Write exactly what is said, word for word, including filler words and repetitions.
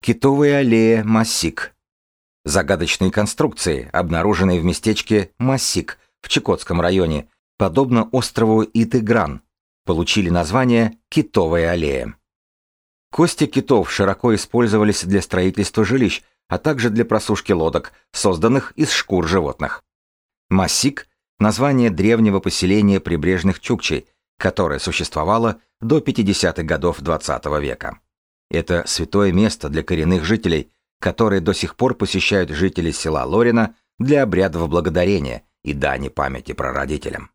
Китовая аллея Массик. Загадочные конструкции, обнаруженные в местечке Массик в Чукотском районе, подобно острову Итыгран, получили название Китовая аллея. Кости китов широко использовались для строительства жилищ, а также для просушки лодок, созданных из шкур животных. Массик – название древнего поселения прибрежных чукчей, которое существовало до пятидесятых годов двадцатого века. Это святое место для коренных жителей, которые до сих пор посещают жители села Лорина для обрядов благодарения и дани памяти прародителям.